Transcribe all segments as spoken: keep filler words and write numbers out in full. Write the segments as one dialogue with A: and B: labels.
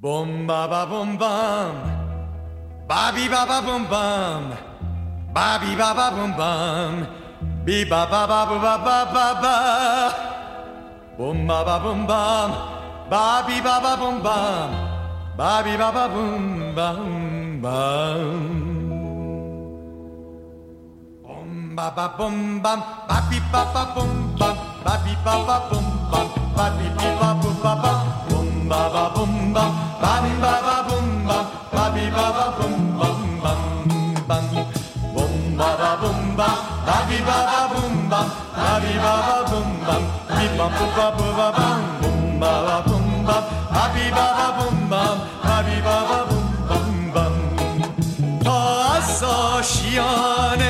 A: Bum ba ba bum bum, ba bi ba ba bum bum, ba bi ba ba bum bum, bi ba ba ba ba ba ba ba ba. Bum ba ba bum bum, ba bi ba ba bum bum, ba bi ba ba bum bum bum. Bum ba ba bum bum, ba bi ba ba bum bum, ba bi ba ba bum bum, ba bi bi ba bum ba ba. Ba ba bum bum, ba bi ba ba bum bum, ba bi ba ba bum bum bum bum. Bum ba ba bum bum, ba bi ba ba bum bum, ba bi ba ba bum bum, bi ba bu ba bu ba bum. Bum ba ba bum bum, ba bi ba ba bum bum, ba bi ba ba bum bum bum. تا از آشیانه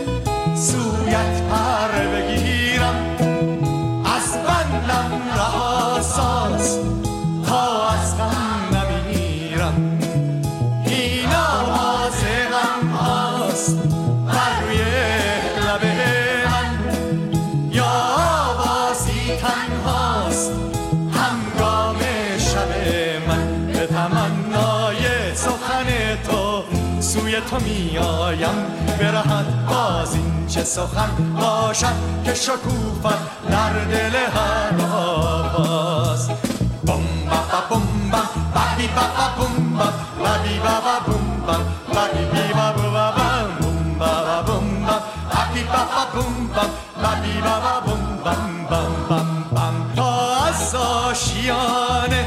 A: سویت پر بگیرم، از بندم رها ساز تا از غم نمیرم. این آواز غم هاست بر روی لب من، یا آوازی تنهاست هنگام شب من. به تمنای سخن تو سوی تو می آیم، برهد باز این چه سخن باشد که شکوفت در دل هر آواز. Bum ba ba bum bum, ba bi ba ba bum bum, ba bi ba ba bum bum, ba bi bi ba bu ba bum. Bum ba ba bum bum, ba bi ba ba bum bum, ba bi ba ba bum bum bum bum bum. تا از آشیانه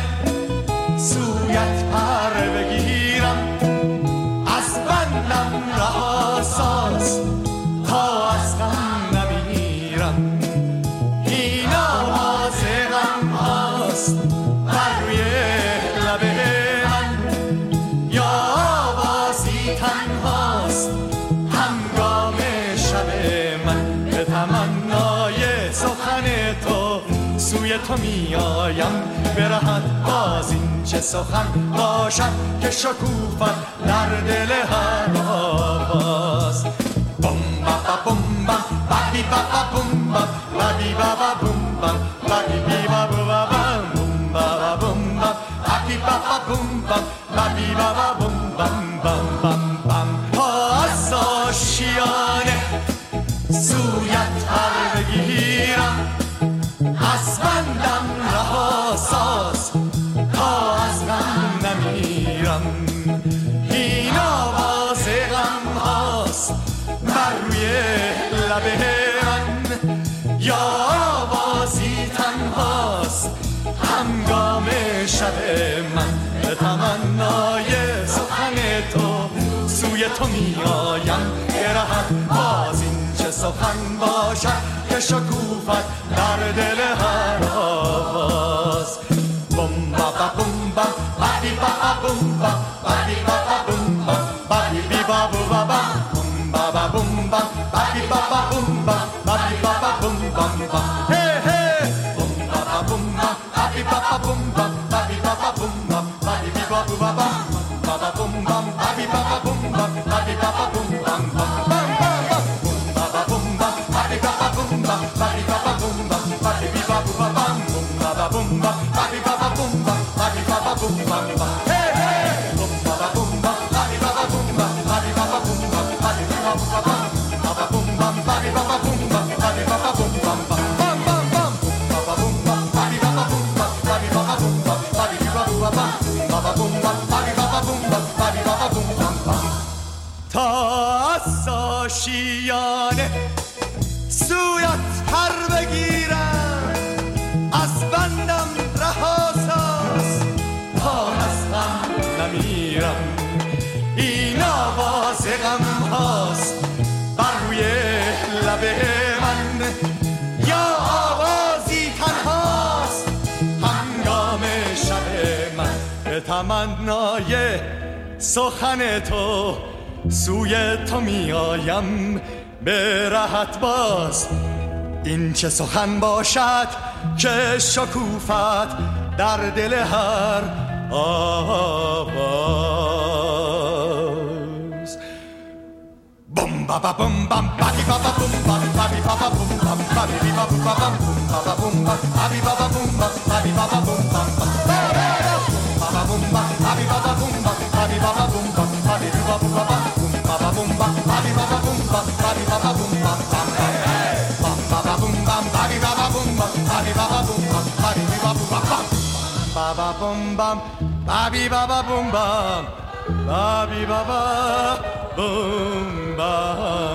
A: سویت پر بگیرم، از بندم رها ساز تا از غم نمیرم. این آواز غم هاست بر روی لب من، یا آوازی تنهاست هنگام شب من. به تمنای سخن تو سوی تو می آیم، برهد باز این چه سخن باشد که شکوفت در دل هر آواز. بم با با بم بم، با بی با با بم بم، با بی با با بم بم، با بی بی با با بم. Ba ba bum bum, ba bi ba ba bum bum, ba bi ba ba bum bum bum bum bum. از آشیانه سویت پر بگیرم، از بندم رها ساز تا از غم نمیرم. این آواز غم هاست بر روی لب من، یا آوازی تنهاست هنگام شب من. به تمنای سخن تو سوی تو می آیم، برهد باز این چه سخن باشد که شکوفت در دل هر آواز. بم با با بم بم، با بی با با بم بم، با بی با با بم بم، با بی بی با بو با بم. بم با با بم بم، با بی با با بم بم، با بی با با بم بم بم. Hey hey, bum ba ba bum bum, ba bi ba ba bum bum, ba bi ba ba bum bum, ba bi bi ba bu ba bum, ba ba bum bum, ba bi ba ba bum bum, ba bi ba ba bum bum bum bum bum. Bum ba ba bum bum, ba bi ba ba bum bum, ba bi ba ba bum bum, ba bi bi ba bu ba bum. Bum ba ba bum bum, ba bi ba ba bum bum, ba bi ba ba bum bum bum. Hey hey, bum ba ba bum bum, ba bi ba ba bum bum, ba bi ba ba bum bum, ba bi bi ba bu ba bum. Ba ba bum bum, ba bi ba ba bum bum, ba bi ba ba bum bum bum. تا از آشیانه سویت پر بگیرم، از بندم رها ساز تا از غم نمیرم. این آواز غم هاست بر روی لب من، یا آوازی تنهاست هنگام شب من. به تمنای سخن تو سوی تو می آیم، به راحت باز این چه سخن باشد که شکوفت در دل هر آواز. بم با با بم بم با بی با با بم بم با بی با با بم بم با بی با با بم بم با با بم بم با بی با با بم بم با بی با با بم بم با با بم بم Bobby Baba Boom Bam, Bobby Baba Boom Bam, Bobby Baba Boom Baba Boom Baba Boom Bam, Bobby Baba Boom Bam, Bobby Baba Boom Bam, Bam Bam Bam Baba Boom Bam, Bobby Baba Boom Bam, Bobby Baba Boom Bam, Bobby Baba Boom Bam, Baba Boom Bam, Bobby Baba Boom Bam, Bobby Baba Boom Bam.